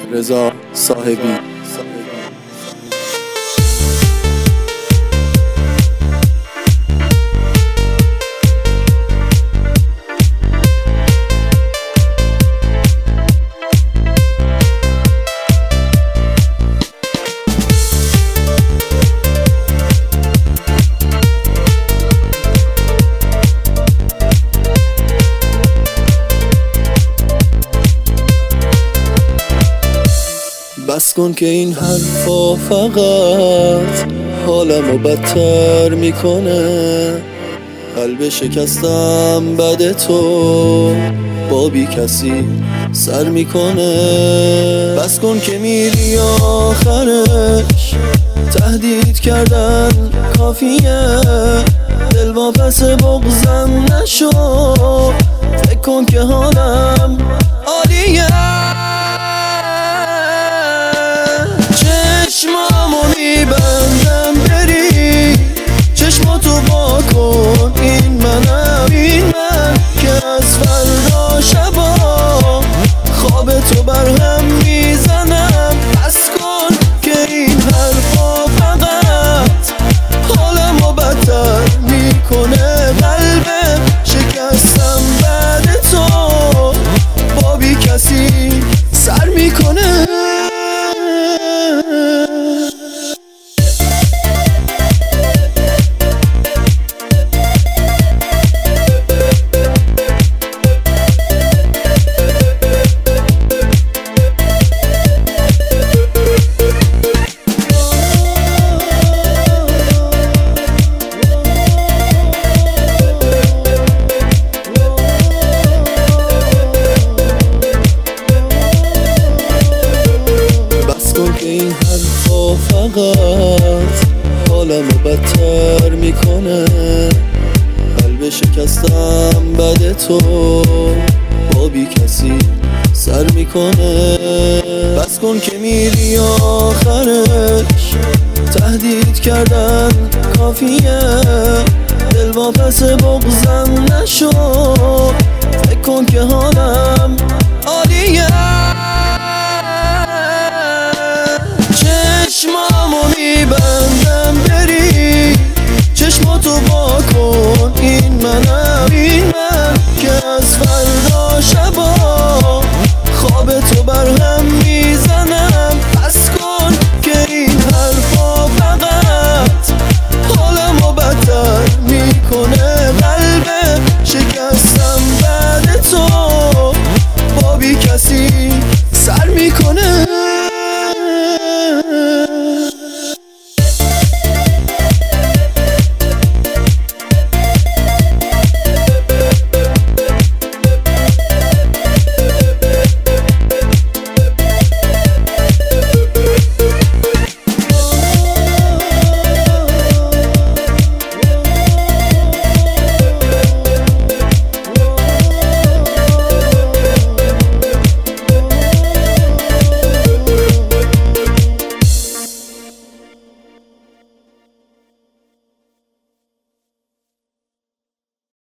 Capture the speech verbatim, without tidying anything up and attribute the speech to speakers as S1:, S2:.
S1: رضا صاحبی. بس کن که این حرفا فقط حالمو بدتر میکنه. قلب شکستم بد تو با بی کسی سر میکنه. بس کن که میری آخرش تهدید کردن کافیه. دل واپس بغضم نشو، فکر کن که حالم عالیه. چشمامو میبندم بری، چشماتو وا کن، این منم، این من که از فردا شبا خواب تو برهم میزنم. بس کن که این حرفا فقط حالمو بدتر میکنه. قلبم شکستم بعد تو با بی کسی سر میکنه. این حرفا فقط حالمو بدتر میکنه. قلب شکستم بد تو با بی کسی سر میکنه. بس کن که میری آخرش تهدید کردن کافیه. دل واپس بغضم نشو، فکر کن که حالم عالیه. چشمامو میبندم بری، چشماتو وا کن، این منم.